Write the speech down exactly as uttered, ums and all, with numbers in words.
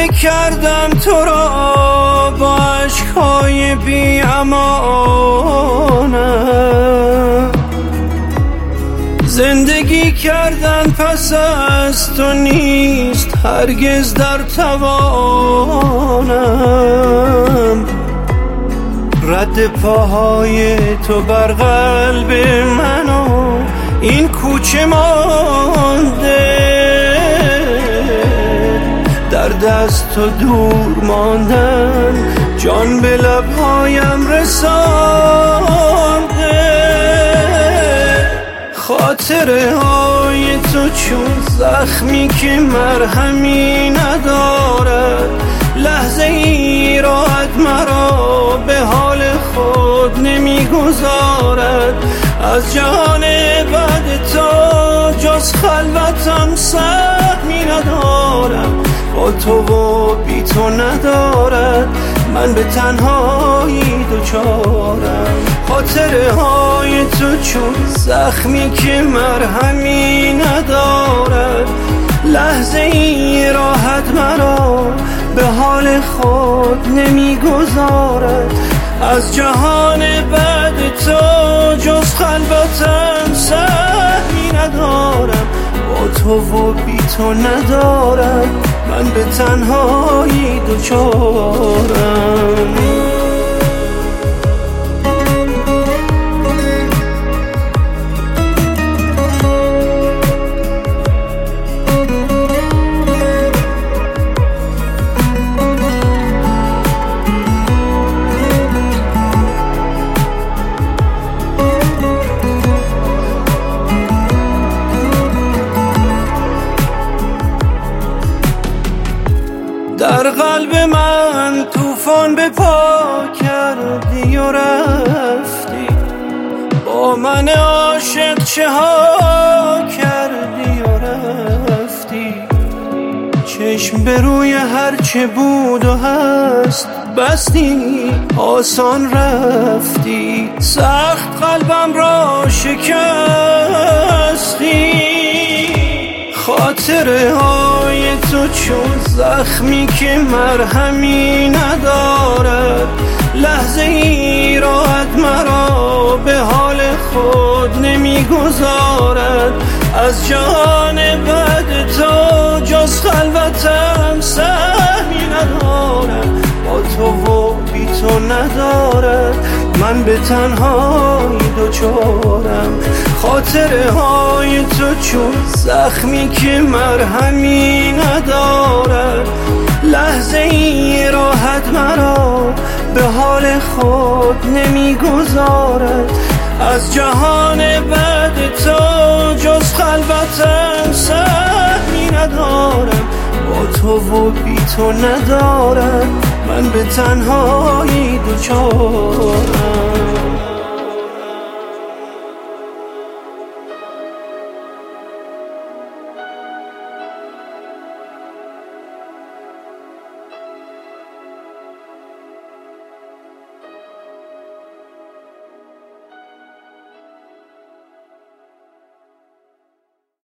زنده کردم تو را با عشقهای بی امانم. زندگی کردن پس از تو نیست هرگز در توانم. رد پاهای تو بر قلب من و این کوچه مانده، در دست تو دور ماندن جان به لبهایم رسانده. خاطره های تو چون زخمی که مرهمی ندارد، لحظه ای راحت مرا به حال خود نمیگذارد. از جهان بعد تو جز خلوتم سهمی ندارم، با تو و بی تو ندارد من به تنهایی دوچارم. خاطره های تو چون زخمی که مرهمی ندارد، لحظه ای راحت مرا به حال خود نمیگذارد. از جهان بعد تو جز خلوتم سهمی ندارم، با تو و بی تو ندارد من به تنهایی دوچارم. در قلب من طوفان به پا کردی و رفتی، با من عاشق چه ها کردی و رفتی. چشم به روی هر چه بود و هست بستی، آسان رفتی، سخت قلبم را شکستی. خاطره های تو چون زخمی که مرهمی ندارد، لحظه ای راحت مرا به حال خود نمیگذارد. از جهان بعد تو جز خلوتم سهمی ندارد، با تو و بی تو ندارد من به تنهایی دوچارم. خاطره های تو چون زخمی که مرهمی ندارد، لحظه ای راحت مرا به حال خود نمیگذارد. از جهان بعد تو جز خلوتم سهمی ندارم، با تو و بی تو ندارد من به تنهایی دوچارم.